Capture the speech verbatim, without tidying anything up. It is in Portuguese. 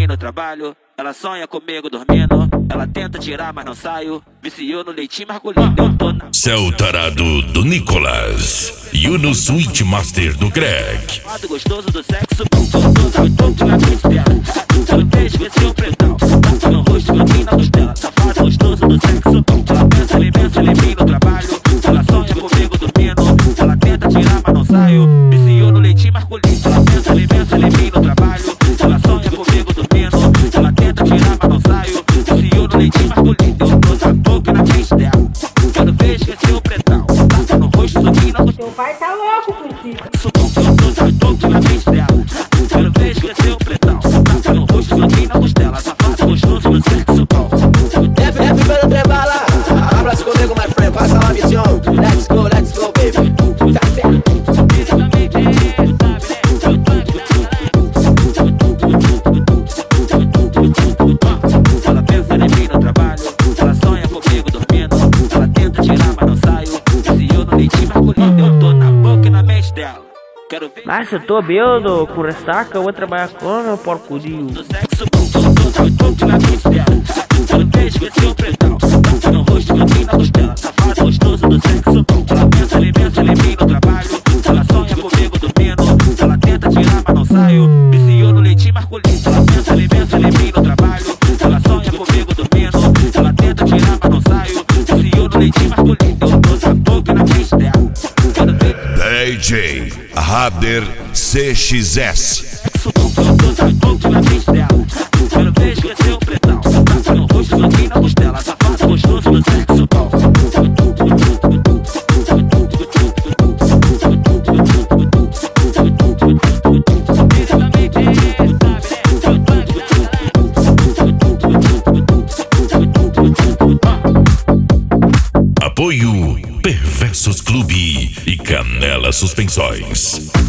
mim no trabalho. Ela sonha comigo dormindo. Ela tenta tirar, mas não saio. Viciou no leitinho masculino. Eu tô na... Céu tarado do Nicolas. E o no Switch Master do Greg. Lado gostoso do sexo. Eu tô na frente dela. Eu vejo esse seu pretão. Tá no rosto, eu na costela. Safado gostoso do sexo. Ela pensa, ele pensa, ele vem no trabalho. Ela sonha comigo dormindo. Ela tenta tirar, mas não saio. Viciou no leitinho masculino. Ela pensa, ele pensa, ele vem no trabalho. Ela sonha comigo dormindo. Ela tenta tirar, mas não saio. Viciou no leitinho masculino. Eu tô na boca na frente dela. Quero ver esquecer o pretão. Tá no rosto, sorrindo na costela. Teu pai tá louco contigo. Eu tô na boca na frente dela. Quero ver esquecer o pretão. Tá no rosto, sorrindo na costela. Safado gostoso no sexo bom. F F pelo trebala. Hablas comigo, my friend. Passa la misión. Let's go, let's go, baby. Ela pensa em mim no trabalho. Ela sonha comigo dormindo. Ela tenta tirar, mas não saio. Viciou no leitinho masculino. Eu tô na boca e na mente dela. Quero ver. Mas eu tô bêbado, com ressaca, eu vou trabalhar com meu porcurinho. Do sexo bom. Eu tô na mente dela. Quero ver esquecer o pretão. Tá no rosto, eu na costela. Safado gostoso do sexo bom. Ela pensa, ele pensa em mim no trabalho. Ela sonha comigo dormindo. Ela tenta tirar, mas não saio. Viciou no leitinho masculino. Ela pensa, ele pensa em mim no trabalho. Ela sonha comigo dormindo. Ela tenta tirar, mas não saio. Viciou no leitinho masculino. Eu tô na boca na frente dela. Quero ver. D J Rabder C X S. Eu tô na boca na frente dela. Quero ver esquecer o pretão. Tá no rosto, sorrindo na costela. Safado gostoso do sexo bom. Apoio Perversos Clube e Canela Suspensões.